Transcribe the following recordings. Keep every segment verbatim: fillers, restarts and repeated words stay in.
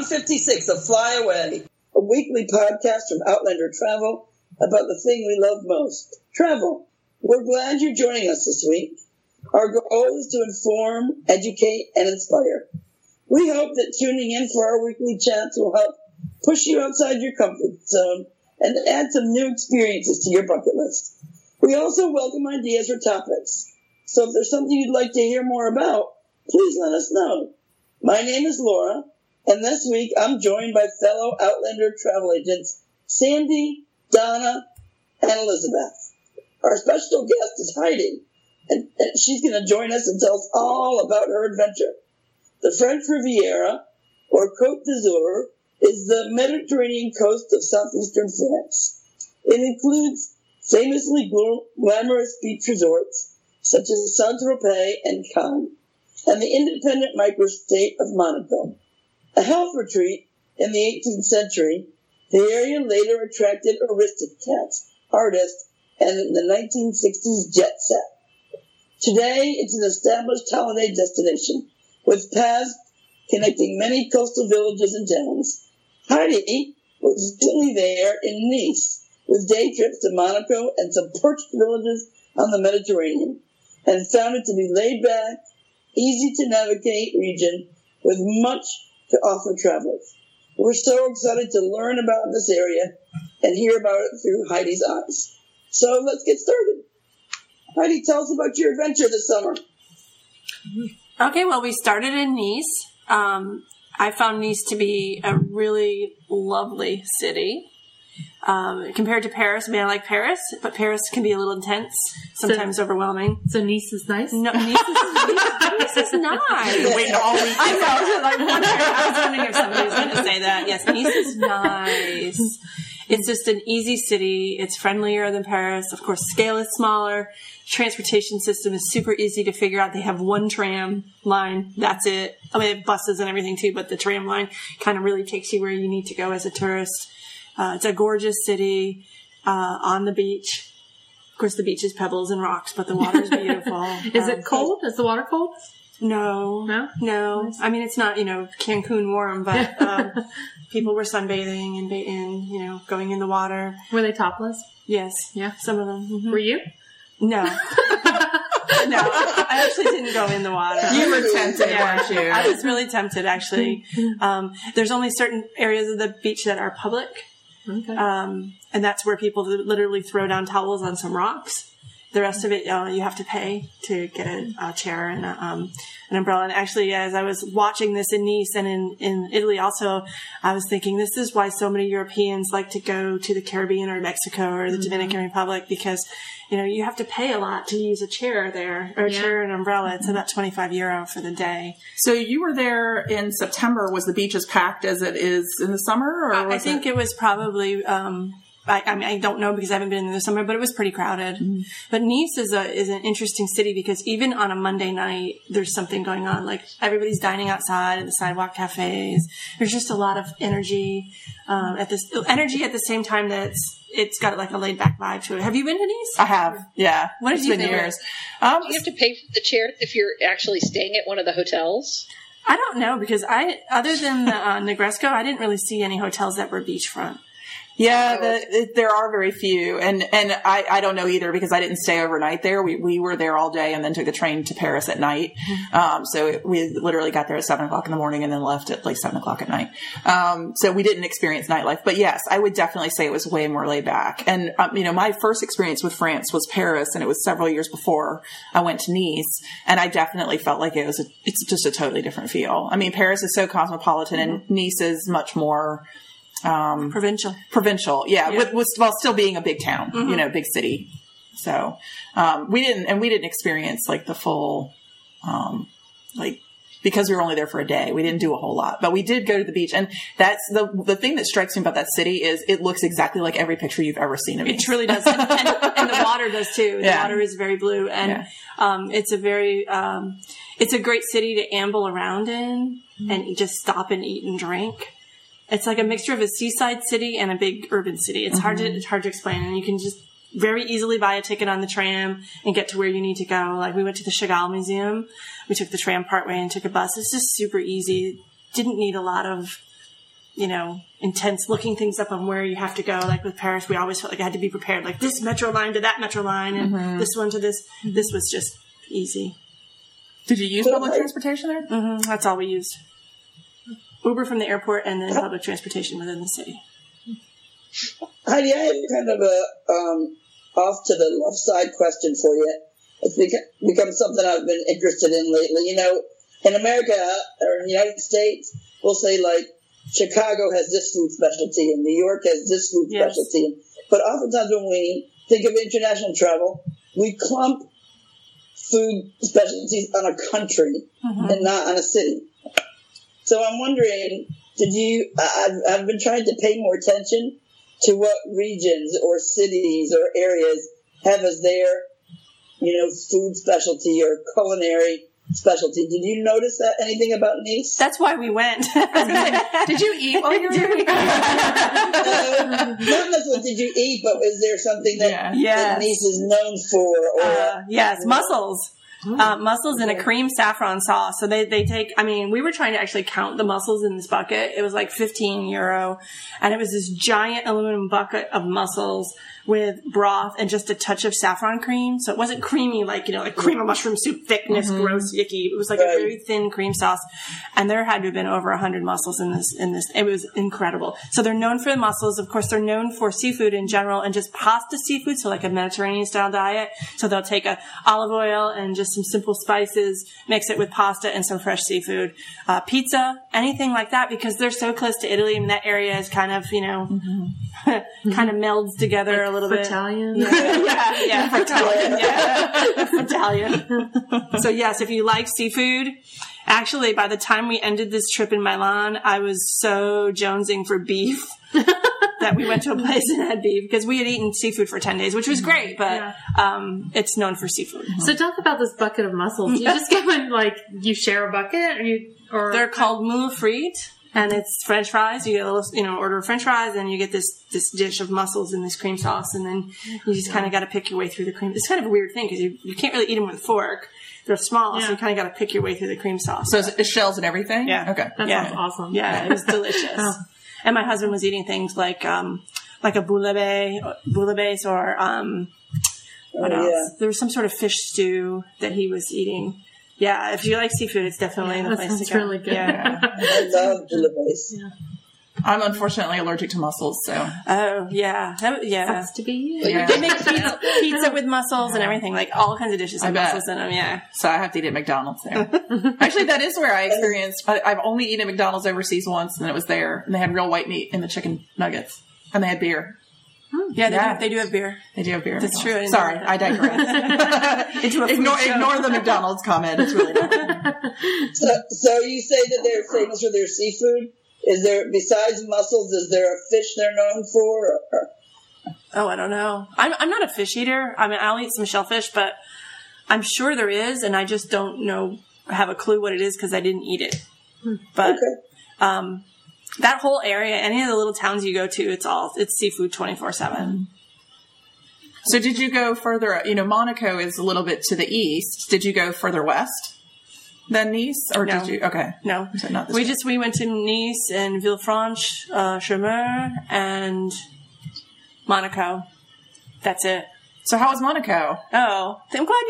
one fifty-six of Fly Away, a weekly podcast from Outlander Travel about the thing we love most, travel. We're glad you're joining us this week. Our goal is to inform, educate, and inspire. We hope that tuning in for our weekly chats will help push you outside your comfort zone and add some new experiences to your bucket list. We also welcome ideas for topics. So if there's something you'd like to hear more about, please let us know. My name is Laura, and this week I'm joined by fellow Outlander travel agents Sandy, Donna, and Elizabeth. Our special guest is Heidi, and, and she's going to join us and tell us all about her adventure. The French Riviera, or Côte d'Azur, is the Mediterranean coast of southeastern France. It includes famously glamorous beach resorts such as Saint-Tropez and Cannes, and the independent microstate of Monaco. A health retreat in the eighteenth century, the area later attracted aristocrats, artists, and in the nineteen sixties jet set. Today, it's an established holiday destination with paths connecting many coastal villages and towns. Heidi was recently there in Nice with day trips to Monaco and some perched villages on the Mediterranean, and found it to be laid back, easy to navigate region with much to offer travelers. We're so excited to learn about this area and hear about it through Heidi's eyes. So let's get started. Heidi, tell us about your adventure this summer. Okay, well, we started in Nice. Um, I found Nice to be a really lovely city. Um, compared to Paris, I mean, I like Paris, but Paris can be a little intense, sometimes so, overwhelming. So Nice is nice? No, Nice is, Nice, Nice is nice. Waiting all week. I know. Like, I was wondering if somebody was going to say that. Yes, Nice is nice. It's just an easy city. It's friendlier than Paris. Of course, scale is smaller. Transportation system is super easy to figure out. They have one tram line. That's it. I mean, they have buses and everything too, but the tram line kind of really takes you where you need to go as a tourist. Uh, it's a gorgeous city, uh, on the beach. Of course, the beach is pebbles and rocks, but the water is beautiful. Is um, it cold? Is the water cold? No. No? No. Nice. I mean, it's not, you know, Cancun warm, but, um, people were sunbathing and, and, you know, going in the water. Were they topless? Yes. Yeah. Some of them. Mm-hmm. Were you? No. No, I actually didn't go in the water. You were tempted, yeah, weren't you? I was really tempted, actually. Um, there's only certain areas of the beach that are public. Okay. Um, and that's where people literally throw down towels on some rocks. The rest of it, uh, you have to pay to get a, a chair and a, um, an umbrella. And actually, as I was watching this in Nice and in, in Italy also, I was thinking this is why so many Europeans like to go to the Caribbean or Mexico or the mm-hmm. Dominican Republic, because, you know, you have to pay a lot to use a chair there, or a yeah. chair and umbrella. It's about twenty-five euro for the day. So you were there in September. Was the beach as packed as it is in the summer? Or I, was I think it, it was probably, um, I, I mean, I don't know because I haven't been in the summer, but it was pretty crowded. Mm-hmm. But Nice is a is an interesting city because even on a Monday night, there's something going on. Like everybody's dining outside at the sidewalk cafes. There's just a lot of energy um, at this energy at the same time that's it's got like a laid back vibe to it. Have you been to Nice? I have. Yeah. What it's did you been think? Years. Um, Do you have to pay for the chair if you're actually staying at one of the hotels? I don't know because I other than the, uh, Negresco, I didn't really see any hotels that were beachfront. Yeah, the, there are very few, and and I, I don't know either because I didn't stay overnight there. We we were there all day and then took the train to Paris at night. Mm-hmm. Um, so it, we literally got there at seven o'clock in the morning and then left at like seven o'clock at night. Um, so we didn't experience nightlife, but yes, I would definitely say it was way more laid back. And um, you know, my first experience with France was Paris, and it was several years before I went to Nice, and I definitely felt like it was a, it's just a totally different feel. I mean, Paris is so cosmopolitan, mm-hmm. and Nice is much more. Um, provincial, provincial, yeah, yeah. With, with, while still being a big town, mm-hmm. you know, big city. So, um, we didn't, and we didn't experience like the full, um, like, because we were only there for a day, we didn't do a whole lot, but we did go to the beach. And that's the, the thing that strikes me about that city is it looks exactly like every picture you've ever seen of it. It truly does. And, and, and the water does too. The yeah. water is very blue. And, yeah. um, it's a very, um, it's a great city to amble around in mm-hmm. and just stop and eat and drink. It's like a mixture of a seaside city and a big urban city. It's mm-hmm. hard to, it's hard to explain. And you can just very easily buy a ticket on the tram and get to where you need to go. Like we went to the Chagall Museum. We took the tram partway and took a bus. It's just super easy. Didn't need a lot of you know, intense looking things up on where you have to go. Like with Paris, we always felt like I had to be prepared. Like this metro line to that metro line and mm-hmm. this one to this. This was just easy. Did you use public transportation there? Mm-hmm. That's all we used. Uber from the airport and then public transportation within the city. Heidi, I have kind of a um, off to the left side question for you. It's become something I've been interested in lately. You know, in America or in the United States, we'll say like Chicago has this food specialty and New York has this food yes. specialty. But oftentimes when we think of international travel, we clump food specialties on a country mm-hmm. and not on a city. So I'm wondering, did you, I've, I've been trying to pay more attention to what regions or cities or areas have as their, you know, food specialty or culinary specialty. Did you notice that anything about Nice? That's why we went. Did you eat while you were there? uh, not necessarily did you eat, but is there something that, yeah. yes. that Nice is known for? Or, uh, yes, mussels. Uh, mussels in a cream saffron sauce. So they, they take, I mean, we were trying to actually count the mussels in this bucket. It was like fifteen euro. And it was this giant aluminum bucket of mussels with broth and just a touch of saffron cream. So it wasn't creamy like, you know, like cream of mushroom soup thickness, mm-hmm. gross, yucky. It was like right. a very thin cream sauce. And there had to have been over a hundred mussels in this, in this. It was incredible. So they're known for the mussels. Of course, they're known for seafood in general and just pasta seafood. So like a Mediterranean style diet. So they'll take a olive oil and just some simple spices, mix it with pasta and some fresh seafood. Uh, pizza, anything like that because they're so close to Italy. I mean, that area is kind of, you know, mm-hmm. kind of melds together like a little bit. Italian? Yeah, yeah, yeah. Italian, yeah. Italian. So yes, if you like seafood, actually by the time we ended this trip in Milan, I was so jonesing for beef that we went to a place and had beef because we had eaten seafood for ten days, which was great, but yeah. um, it's known for seafood. So talk about this bucket of mussels. You just go and like, you share a bucket or you, or they're called moule frites. And it's French fries. You get a little, you know, order French fries, and you get this this dish of mussels in this cream sauce, and then you just kind of got to pick your way through the cream. It's kind of a weird thing because you you can't really eat them with a fork. They're small, yeah. so you kind of got to pick your way through the cream sauce. So it's shells and everything. Yeah. Okay. That yeah. sounds awesome. Yeah, it was delicious. oh. And my husband was eating things like um like a bouillabaisse, bouillabaisse, or um what oh, else? Yeah. There was some sort of fish stew that he was eating. Yeah, if you like seafood, it's definitely yeah, the that place sounds to go. really good. Yeah. I love bouillabaisse. Yeah. I'm unfortunately allergic to mussels, so. Oh, yeah. That, yeah. Has to be you. Yeah. They make pizza, pizza with mussels and everything, like all kinds of dishes with mussels in them, yeah. So I have to eat at McDonald's there. Actually, that is where I experienced, I, I've only eaten at McDonald's overseas once, and it was there, and they had real white meat in the chicken nuggets, and they had beer. Yeah, they, yeah. Do, they do have beer. They do have beer. That's true. I Sorry, I digress. Into a ignore, show. ignore the McDonald's comment. It's really not. So, so you say that they're famous for their seafood? Is there, besides mussels, is there a fish they're known for? Or? Oh, I don't know. I'm, I'm not a fish eater. I mean, I'll eat some shellfish, but I'm sure there is, and I just don't know, have a clue what it is because I didn't eat it. But, okay. um, that whole area, any of the little towns you go to, it's all, it's seafood twenty-four seven. So did you go further, you know, Monaco is a little bit to the east. Did you go further west than Nice? Or no. did you, okay. No. So not this we way. just, we went to Nice and Villefranche, uh, Chemin, and Monaco. That's it. So how was Monaco? Oh, I'm glad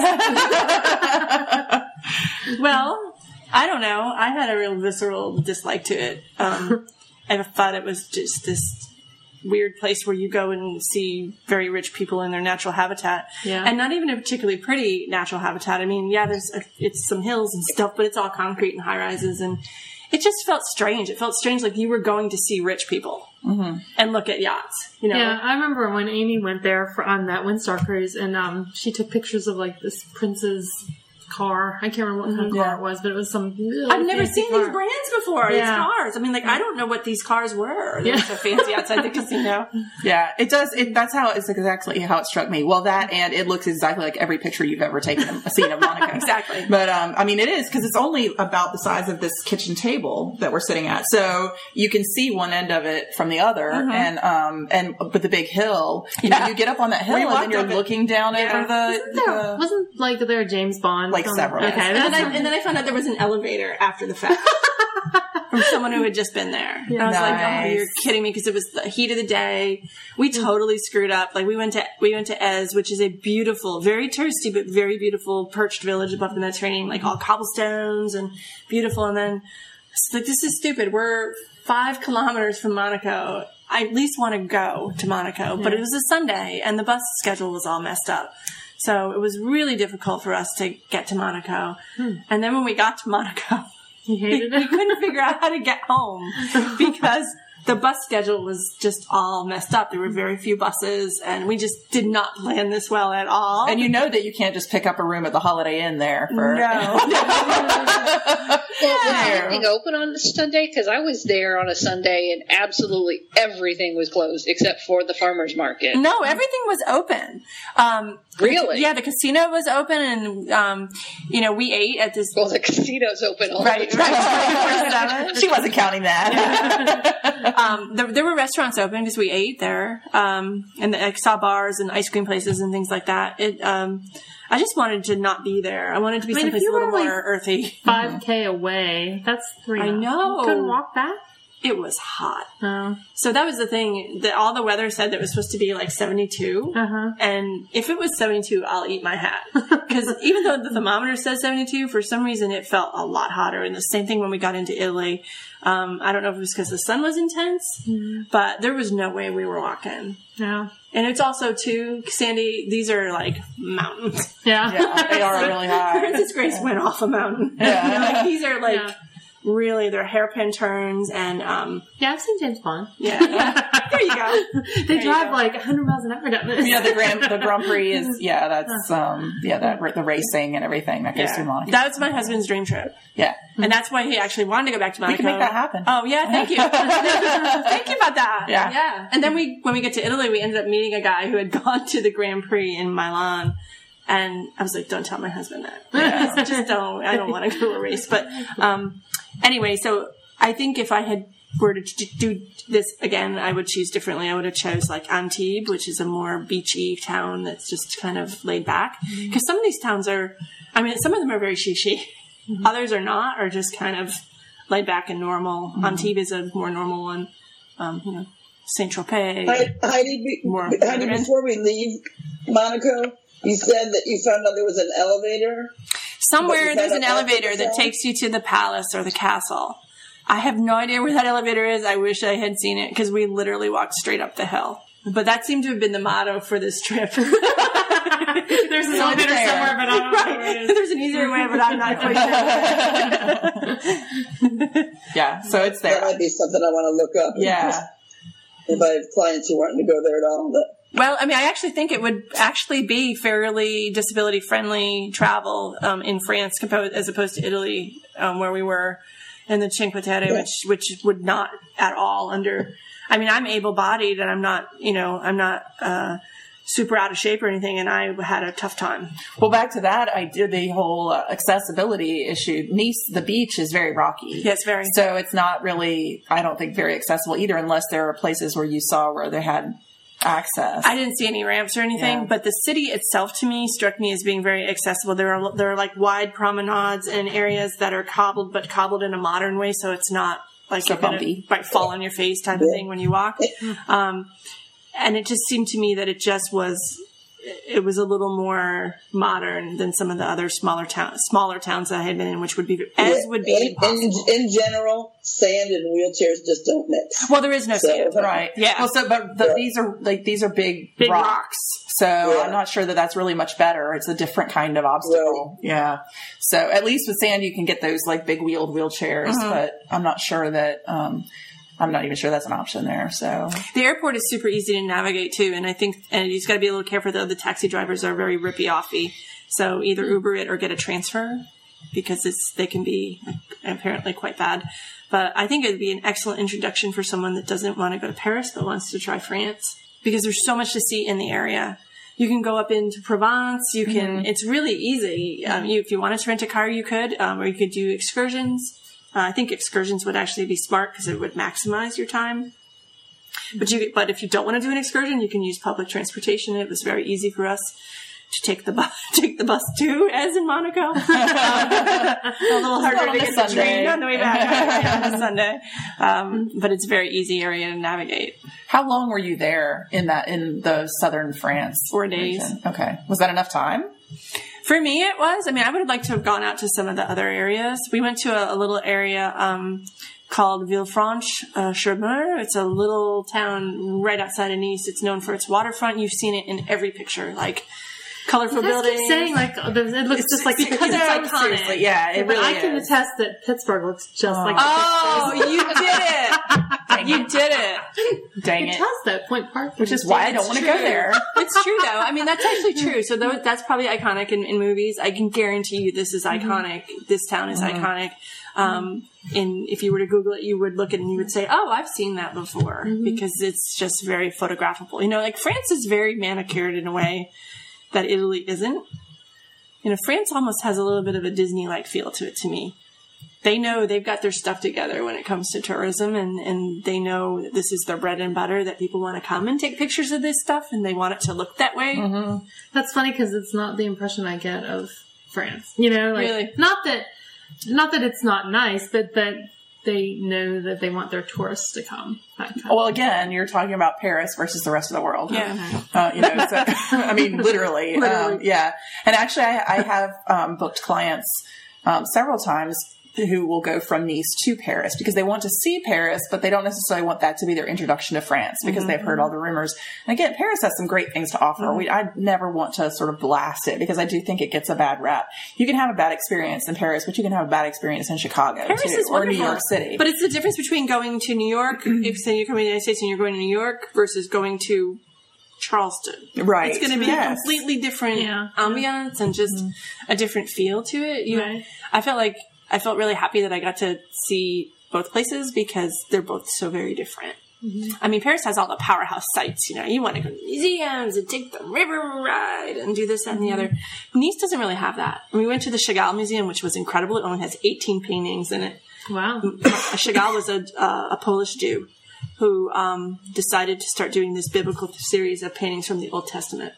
you asked. Well, I don't know. I had a real visceral dislike to it. Um, I thought it was just this weird place where you go and see very rich people in their natural habitat. Yeah. And not even a particularly pretty natural habitat. I mean, yeah, there's a, it's some hills and stuff, but it's all concrete and high rises. And it just felt strange. It felt strange like you were going to see rich people mm-hmm. and look at yachts, you know? Yeah, I remember when Amy went there for, on that Windstar cruise, and um, she took pictures of like this prince's car. I can't remember what kind of yeah. car it was, but it was some really I've never fancy seen car. these brands before, Yeah. these cars. I mean, like, I don't know what these cars were. They're Yeah. so fancy outside the casino. Yeah, it does. It, that's how it's exactly how it struck me. Well, that and it looks exactly like every picture you've ever taken, a scene of Monaco. Exactly. But um, I mean, it is because it's only about the size of this kitchen table that we're sitting at, so you can see one end of it from the other, mm-hmm. and um, and with the big hill, you Yeah. know, you get up on that hill We and then walked you're up it. looking down Yeah. over the, Wasn't there, the wasn't like there a James Bond? Like film? several. Okay. And then, I, and then I found out there was an elevator after the fact. from someone who had just been there. And I was Nice. like, oh, you're kidding me, because it was the heat of the day. We totally screwed up. Like we went to we went to Ez, which is a beautiful, very touristy but very beautiful perched village above the Mediterranean, like all cobblestones and beautiful. And then it's like, this is stupid. We're five kilometers from Monaco. I at least want to go to Monaco, but it was a Sunday and the bus schedule was all messed up. So it was really difficult for us to get to Monaco. Hmm. And then when we got to Monaco, You hated we it? couldn't figure out how to get home because the bus schedule was just all messed up. There were very few buses, and we just did not plan this well at all. And you know that you can't just pick up a room at the Holiday Inn there for no. Well, was anything open on this Sunday? Because I was there on a Sunday and absolutely everything was closed except for the farmer's market. No, everything was open. Um, Really? Yeah, the casino was open, and um, you know, we ate at this. Well, the casino's open all Right, the time. right. she wasn't counting that. um, there, there were restaurants open because we ate there, um, and I saw bars and ice cream places and things like that. It, um, I just wanted to not be there. I wanted to be I mean, if someplace you a little were, like, more earthy. five K away. That's three. I miles. know. You couldn't walk back? It was hot. No. So that was the thing. That all the weather said that it was supposed to be like seventy-two. Uh-huh. And if it was seventy-two, I'll eat my hat. Because even though the thermometer says seventy-two, for some reason it felt a lot hotter. And the same thing when we got into Italy. Um, I don't know if it was because the sun was intense, mm-hmm. but there was no way we were walking. Yeah. And it's also, too, Sandy, these are like mountains. Yeah. Yeah, they are really high. Princess Grace went off a mountain. Yeah. Like, these are like... Yeah. Really, they're hairpin turns, and um, Yeah, I've seen James Bond. yeah, there you go. They There you drive go. like one hundred miles an hour down this. Yeah, the Grand the Grand Prix is yeah, that's um yeah, that the racing and everything that goes Yeah. through Monaco. That was my husband's dream trip, Yeah. and that's why he actually wanted to go back to Monaco. We can make that happen. Oh yeah, thank you, thank you about that. Yeah. yeah. And then we, when we get to Italy, we ended up meeting a guy who had gone to the Grand Prix in Milan. And I was like, don't tell my husband that. Yeah. Just don't, I don't want to go to a race. But, um, anyway, so I think if I had were to do this again, I would choose differently. I would have chose like Antibes, which is a more beachy town that's just kind of laid back. Because some of these towns are, I mean, some of them are very chic. Mm-hmm. Others are not, are just kind of laid back and normal. Mm-hmm. Antibes is a more normal one. Um, you know, Saint-Tropez. Heidi, be, More Heidi, before we leave Monaco, you said that you found out there was an elevator. Somewhere there's an that elevator that house? takes you to the palace or the castle. I have no idea where that elevator is. I wish I had seen it because we literally walked straight up the hill. But that seemed to have been the motto for this trip. There's an elevator there. somewhere, but I don't know where it Right. is. There's an easier way, but I'm not quite sure. Yeah, so it's That there. might be something I want to look up. Yeah. If I have clients who aren't to go there at all. But Well, I mean, I actually think it would actually be fairly disability-friendly travel um, in France compo- as opposed to Italy, um, where we were in the Cinque Terre, Yeah. which which would not at all under. I mean, I'm able-bodied and I'm not, you know, I'm not uh, super out of shape or anything, and I had a tough time. Well, back to that, I did the whole uh, accessibility issue. Nice, the beach is very rocky. Yes, very. So it's not really, I don't think, very accessible either, unless there are places where you saw where they had access. I didn't see any ramps or anything, Yeah. but the city itself to me struck me as being very accessible. There are there are like wide promenades and areas that are cobbled, but cobbled in a modern way, so it's not like So you're gonna, bumpy. right, fall on your face type of thing when you walk. Um, and it just seemed to me that it just was. It was a little more modern than some of the other smaller towns, smaller towns that I had been in, which would be as yeah, would be in, impossible. in, in general, sand and wheelchairs just don't mix. Well, there is no So- sand. Right. Yeah. Well, so, but the, Yeah. these are like, these are big, Big rocks. rocks. So Yeah. I'm not sure that that's really much better. It's a different kind of obstacle. Yeah. So at least with sand, you can get those like big wheeled wheelchairs, but I'm not sure that, um, I'm not even sure that's an option there. So The airport is super easy to navigate too, and I think and you just got to be a little careful though. The taxi drivers are very rippy offy, so either Uber it or get a transfer because it's they can be apparently quite bad. But I think it would be an excellent introduction for someone that doesn't want to go to Paris but wants to try France because there's so much to see in the area. You can go up into Provence. You can. Mm-hmm. It's really easy. Um, you, if you wanted to rent a car, you could, um, or you could do excursions. Uh, I think excursions would actually be smart because it would maximize your time. But you, but if you don't want to do an excursion, you can use public transportation. It was very easy for us. to take the bus, take the bus to, as in Monaco. Um, a little harder to get the train on the way back on a Sunday. Um, but it's a very easy area to navigate. How long were you there in that, in the southern France? Four days. Region? Okay. Was that enough time? For me, it was. I mean, I would have liked to have gone out to some of the other areas. We went to a, a little area, um, called Villefranche-sur-Mer. It's a little town right outside of Nice. It's known for its waterfront. You've seen it in every picture, like colorful buildings. Keep saying like it looks it's, just like because it's iconic. Seriously, yeah, it but really I can is. attest that Pittsburgh looks just Oh. like the Oh, pictures. you did it! You did it. Dang It it. does that Point Park, Which is why I don't want to go there. It's true, though. I mean, that's actually true. So th- that's probably iconic in, in movies. I can guarantee you this is iconic. Mm-hmm. This town is mm-hmm. iconic. Um, and if you were to Google it, you would look at it and you would say, oh, I've seen that before. Mm-hmm. Because it's just very photographable. You know, like France is very manicured in a way that Italy isn't. You know, France almost has a little bit of a Disney-like feel to it to me. They know they've got their stuff together when it comes to tourism, and, and they know that this is their bread and butter, that people want to come and take pictures of this stuff, and they want it to look that way. Mm-hmm. That's funny because it's not the impression I get of France. You know, like, really? not that, not that it's not nice, but that they know that they want their tourists to come. Well, again, you're talking about Paris versus the rest of the world. Yeah. Uh, you know, so, I mean, literally. literally. Um, yeah. And actually, I, I have um, booked clients um, several times who will go from Nice to Paris because they want to see Paris, but they don't necessarily want that to be their introduction to France because mm-hmm. they've heard all the rumors. And again, Paris has some great things to offer. Mm-hmm. We, I never want to sort of blast it because I do think it gets a bad rap. You can have a bad experience in Paris, but you can have a bad experience in Chicago Paris too, is or wonderful. New York City. But it's the difference between going to New York, if say you're coming to the United States and you're going to New York, versus going to Charleston. Right. It's going to be yes. a completely different yeah. ambiance and just mm-hmm. a different feel to it. You, right. I felt like I felt really happy that I got to see both places because they're both so very different. Mm-hmm. I mean, Paris has all the powerhouse sites. You know, you want to go to museums and take the river ride and do this, that, and the other. Nice doesn't really have that. We went to the Chagall Museum, which was incredible. It only has eighteen paintings in it. Wow. Chagall was a, uh, a Polish Jew who um, decided to start doing this biblical series of paintings from the Old Testament.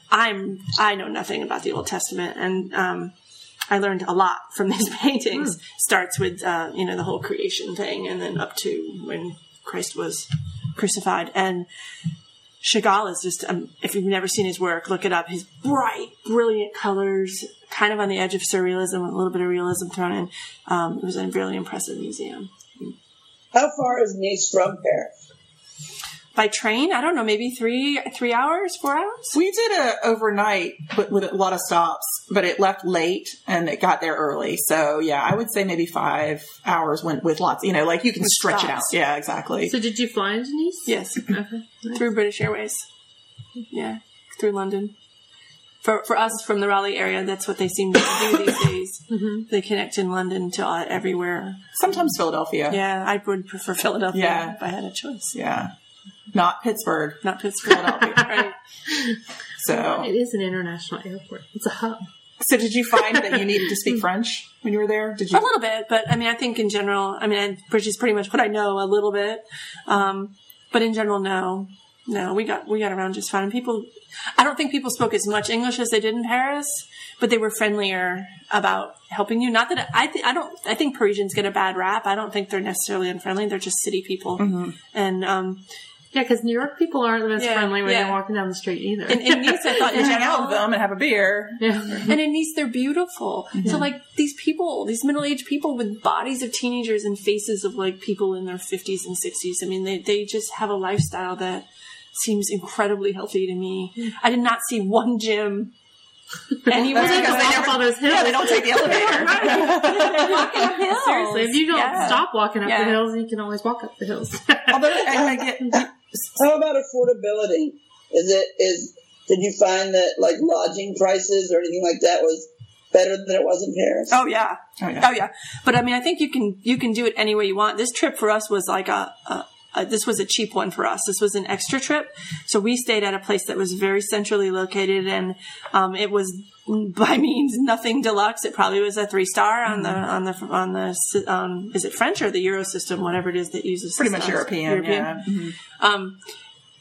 I'm I know nothing about the Old Testament, and um, I learned a lot from these paintings. Mm. Starts with, uh, you know, the whole creation thing and then up to when Christ was crucified. And Chagall is just, um, if you've never seen his work, look it up. His bright, brilliant colors, kind of on the edge of surrealism, with a little bit of realism thrown in. Um, it was a really impressive museum. How far is Nice from Paris? By train, I don't know, maybe three three hours, four hours? We did a overnight but with a lot of stops, but it left late and it got there early. So yeah, I would say maybe five hours went with lots, you know, like you can with stretch stops. It out. Yeah, exactly. So did you fly into Nice? Yes. Okay. Nice. Through British Airways. Yeah. Through London. For for us from the Raleigh area, that's what they seem to do these days. Mm-hmm. They connect in London to uh, everywhere. Sometimes Philadelphia. Yeah, I would prefer Philadelphia yeah. if I had a choice. Yeah. Not Pittsburgh. Not Pittsburgh. Philadelphia. Right. So it is an international airport. It's a hub. So did you find that you needed to speak French when you were there? Did you? A little bit, but I mean, I think in general, I mean, which is pretty much what I know a little bit. Um, but in general, no. No, we got, we got around just fine. And people, I don't think people spoke as much English as they did in Paris, but they were friendlier about helping you. Not that I think, I don't, I think Parisians get a bad rap. I don't think they're necessarily unfriendly. They're just city people. Mm-hmm. And, um, yeah, because New York people aren't the most yeah, friendly when yeah. they're walking down the street either. In, in Nice, I thought, you hang out with them and have a beer. Yeah. And in Nice, they're beautiful. Mm-hmm. So, like, these people, these middle-aged people with bodies of teenagers and faces of, like, people in their fifties and sixties. I mean, they, they just have a lifestyle that seems incredibly healthy to me. Mm. I did not see one gym anywhere. Well, because they never, all those hills. Yeah, they don't take the elevator. They're walking up hills. Seriously, if you don't yeah. stop walking up yeah. the hills, you can always walk up the hills. Although I, I get... How about affordability? Is it is did you find that like lodging prices or anything like that was better than it was in Paris? Oh yeah, oh yeah, oh yeah. But I mean, I think you can you can do it any way you want. This trip for us was like a, a, a this was a cheap one for us. This was an extra trip, so we stayed at a place that was very centrally located, and um, it was by means nothing deluxe. It probably was a three star on the on the on the um, is it French or the Euro system, whatever it is that uses pretty much European. European. Yeah. Mm-hmm. Um,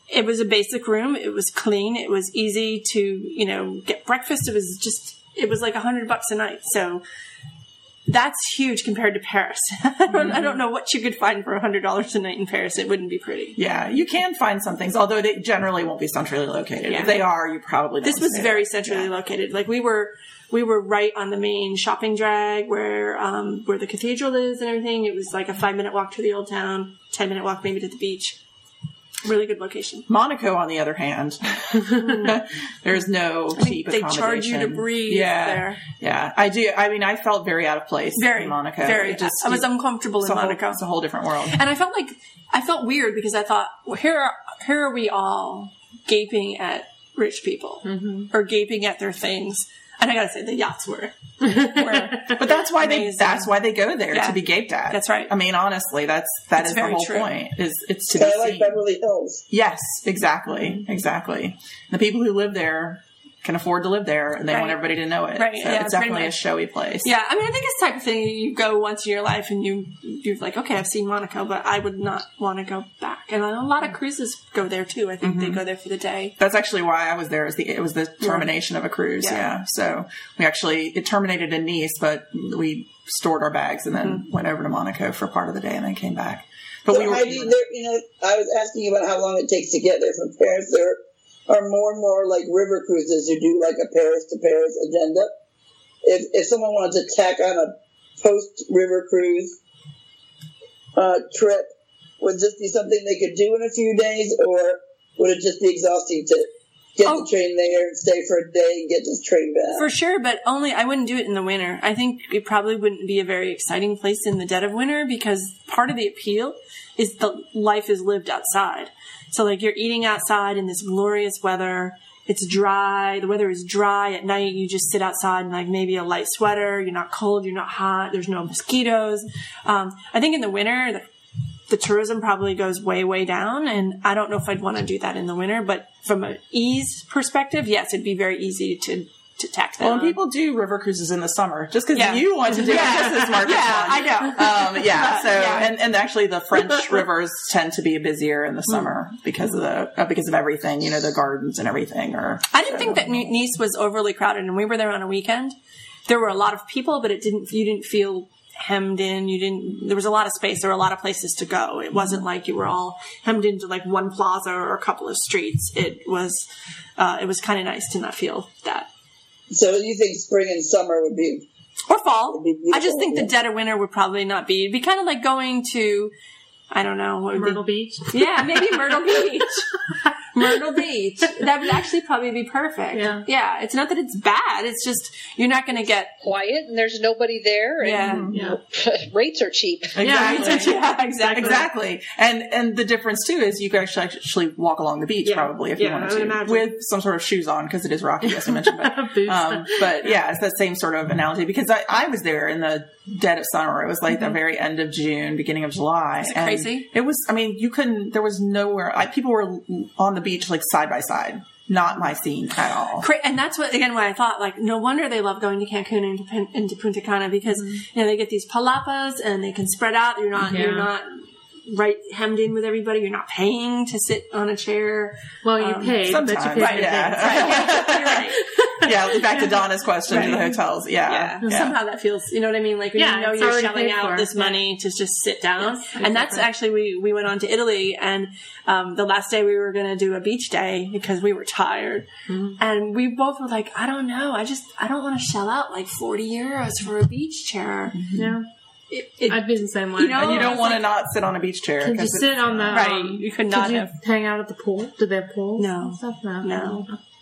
it was a basic room. It was clean. It was easy to, you know, get breakfast. It was just, it was like a hundred bucks a night. So that's huge compared to Paris. I don't, I don't know what you could find for a hundred dollars a night in Paris. It wouldn't be pretty. Yeah, you can find some things, although they generally won't be centrally located. Yeah. If they are, you probably don't. This was stay very there. centrally Yeah. located. Like we were, we were right on the main shopping drag where, um, where the cathedral is and everything. It was like a five minute walk to the old town, ten minute walk maybe to the beach. Really good location. Monaco, on the other hand, there's no cheap they accommodation. charge you to breathe yeah, there. Yeah, I do. I mean, I felt very out of place Very, in Monaco. very. It just, I was uncomfortable it's in a whole- Monaco. It's a whole different world. And I felt like, I felt weird because I thought, well, here are, here are we all gaping at rich people Mm-hmm. or gaping at their things. And I gotta say, the yachts were, were But that's why they Amazing. that's why they go there Yeah. to be gaped at. That's right. I mean, honestly, that's that It's is the very whole true. point. Is it's to be Kind of like seen. Beverly Hills. Yes, exactly, exactly. The people who live there can afford to live there, and they Right. want everybody to know it. Right, So yeah, it's pretty definitely a much. showy place. Yeah, I mean, I think it's the type of thing you go once in your life and you, you're like, okay, I've seen Monaco, but I would not want to go back. And a lot of cruises go there too. I think Mm-hmm. they go there for the day. That's actually why I was there. Is the it was the termination of a cruise. Yeah. Yeah. So we actually it terminated in Nice, but we stored our bags and then Mm-hmm. went over to Monaco for part of the day and then came back. But So we were. Heidi, there, you know, I was asking you about how long it takes to get there from Paris. There are more and more like river cruises who do like a Paris to Paris agenda. If if someone wanted to tack on a post river cruise uh, trip, would this be something they could do in a few days, or would it just be exhausting to get Oh. the train there and stay for a day and get this train back? For sure, but only, I wouldn't do it in the winter. I think it probably wouldn't be a very exciting place in the dead of winter because part of the appeal is the life is lived outside. So like you're eating outside in this glorious weather. It's dry. The weather is dry at night. You just sit outside in like maybe a light sweater. You're not cold. You're not hot. There's no mosquitoes. Um, I think in the winter, the, the tourism probably goes way, way down. And I don't know if I'd want to do that in the winter, but from an ease perspective, yes, it'd be very easy to, to tack that Well, and on. people do river cruises in the summer just because Yeah. you want to do it just as Marcus Yeah, wants. I know. Um, yeah. So, Yeah. and, and actually, the French rivers tend to be busier in the summer because of the uh, because of everything. You know, the gardens and everything. Or I didn't think that Ni- Nice was overly crowded, and we were there on a weekend. There were a lot of people, but it didn't. You didn't feel hemmed in. You didn't. There was a lot of space. There were a lot of places to go. It wasn't like you were all hemmed into like one plaza or a couple of streets. It was. Uh, it was kind of nice to not feel that. So you think spring and summer would be? Or fall. It'd be I just think the beautiful, dead of winter would probably not be. It'd be kind of like going to. I don't know. What would be- Myrtle Beach. Yeah, maybe Myrtle Beach. Myrtle Beach. That would actually probably be perfect. Yeah. Yeah. It's not that it's bad. It's just you're not going to get. Quiet and there's nobody there. And Yeah. Yeah. rates are cheap. Exactly. Yeah, exactly. Exactly. And and the difference too is you could actually actually walk along the beach Yeah. probably if Yeah, you wanted I would to imagine. with some sort of shoes on because it is rocky as I mentioned. But, Boots. um, but yeah, it's that same sort of analogy because I, I was there in the dead of summer. It was like the very end of June, beginning of July. Is it and crazy? It was. I mean, you couldn't. There was nowhere. I, people were on the beach like side by side. Not my scene at all. Cra- And that's what, again, why I thought, like, no wonder they love going to Cancun and to, Pun- and to Punta Cana because, you know, they get these palapas and they can spread out. You're not, Yeah. you're not right hemmed in with everybody. You're not paying to sit on a chair. Well, you Um, paid, but you sometimes, paid right, in yeah. advance. You're right. Yeah, back to Donna's question to the Right. hotels. Yeah, Yeah. yeah. Somehow that feels, you know what I mean? Like when Yeah, you know it's you're already shelling paid out for. this Yeah. money to just sit down. Yes, and that's exactly. actually, we, we went on to Italy and, um, the last day we were going to do a beach day because we were tired. Mm-hmm. And we both were like, I don't know. I just, I don't want to shell out like forty euros for a beach chair. Yeah. It, it, I'd be the same way. You know, And you I don't was want to like- not sit on a beach chair. Could you 'cause it's- sit on the Right, um, you could not did you have- hang out at the pool? Did they have pools? No. and Stuff? No. No.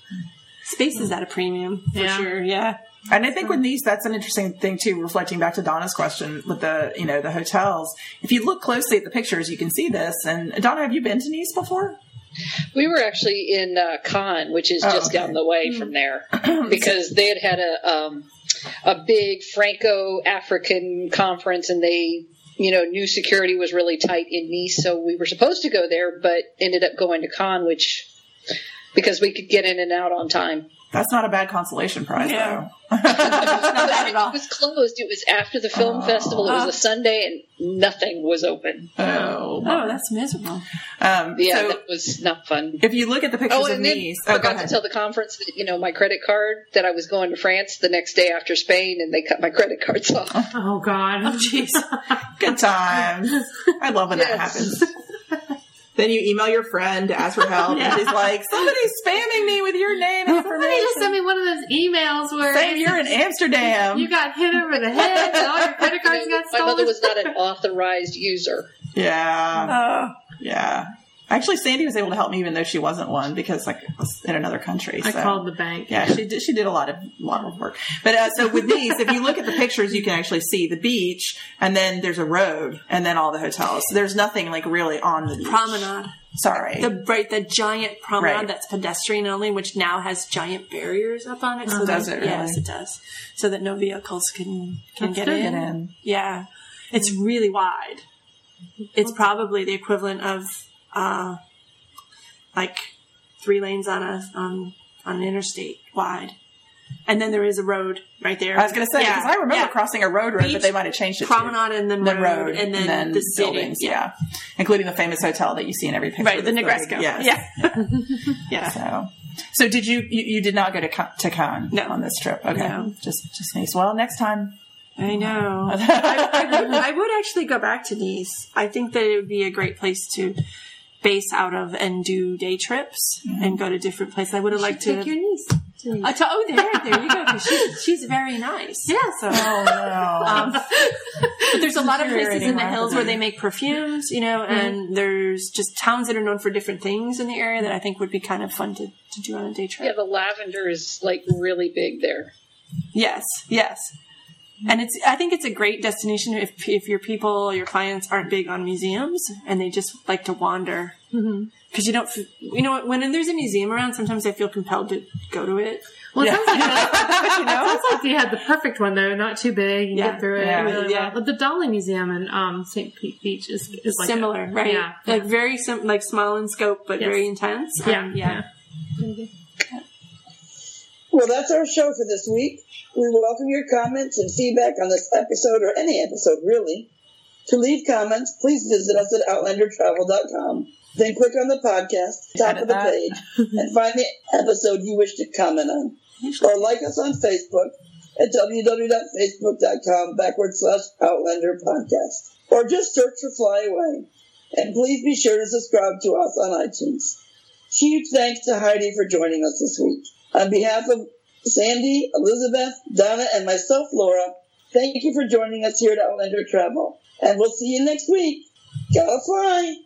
space is at a premium for Yeah. sure. Yeah. And I think with Nice, that's an interesting thing too, reflecting back to Donna's question with the, you know, the hotels. If you look closely at the pictures, you can see this. And Donna, have you been to Nice before? We were actually in uh, Cannes, which is Oh, just okay. down the way from there, because they had had a um, a big Franco-African conference, and they, you know, knew security was really tight in Nice, so we were supposed to go there, but ended up going to Cannes, which because we could get in and out on time. That's not a bad consolation prize, Yeah. though. Not bad at all. It was closed. It was after the film festival. It was a Sunday, and nothing was open. Oh, Oh, that's miserable. um, Yeah, so that was not fun. if you look at the pictures Oh, of and then Nice, I oh, go forgot to ahead. tell the conference that, you know, my credit card, that I was going to France the next day after Spain, and they cut my credit cards off. Oh God. Oh, jeez. Good times. I love when that Yes. happens. Then you email your friend to ask for help, and she's like, "Somebody's spamming me with your name and Somebody just sent information." me one of those emails where Saying you're in Amsterdam. you got hit over the head and all your credit cards got My stolen. mother was not an authorized user. Yeah, Oh, yeah. Actually, Sandy was able to help me, even though she wasn't one, because like it was in another country. I so. called the bank. Yeah, she did. She did a lot of lot of work. But uh, so with Nice, if you look at the pictures, you can actually see the beach, and then there's a road, and then all the hotels. So there's nothing like really on the beach. promenade. Sorry. The right, the giant promenade Right. that's pedestrian only, which now has giant barriers up on it. So does that, it really? Yes, it does. So that no vehicles can can That's get good. in. Get in. Yeah, it's really wide. It's probably the equivalent of uh, like three lanes on a on on an interstate wide. And then there is a road right there. I was going to say, Yeah, because I remember yeah. crossing a road road, Beach, but they might have changed it promenade, to and then then road, road, and then, the city. buildings, yeah. Including the famous hotel that you see in every picture. Right, the that's Negresco. big. Yes. Yeah. Yeah. So, so did you, you, you did not go to, Con- to Cannes No. on this trip? Okay. No. Just, just Nice. Well, next time. I know. I, I, would, I would actually go back to Nice. I think that it would be a great place to base out of and do day trips Mm-hmm. and go to different places. I would have liked to. Take your niece. to Nice. I t- oh, there, there you go. 'Cause she's, she's very nice. Yeah. So, Oh, no. um, but there's a lot of places in the Deteriorating hills where rapidly. they make perfumes, you know, and there's just towns that are known for different things in the area that I think would be kind of fun to, to do on a day Yeah, trip. the lavender is like really big there. Yes, yes. And it's, I think it's a great destination if, if your people, your clients aren't big on museums and they just like to wander. Mm-hmm. Cause you don't, f- you know, when there's a museum around, sometimes I feel compelled to go to it. Well, it Yeah. sounds like that, you know, it sounds like you had the perfect one though, not too big. You Yeah. get through it Yeah. really Yeah. well. But the Dolly Museum in um, Saint Pete Beach is, is like Similar, a, right? Yeah, Like very sim- like small in scope, but Yes. very intense. yeah, Um, yeah. Well, that's our show for this week. We welcome your comments and feedback on this episode or any episode, really. To leave comments, please visit us at outlander travel dot com. Then click on the podcast, top Edit of the that. page, and find the episode you wish to comment on. Or like us on Facebook at www.facebook.com backward slash Outlander Podcast. Or just search for Fly Away. And please be sure to subscribe to us on iTunes. Huge thanks to Heidi for joining us this week. On behalf of Sandy, Elizabeth, Donna, and myself, Laura, thank you for joining us here at Outlander Travel. And we'll see you next week. Gotta fly!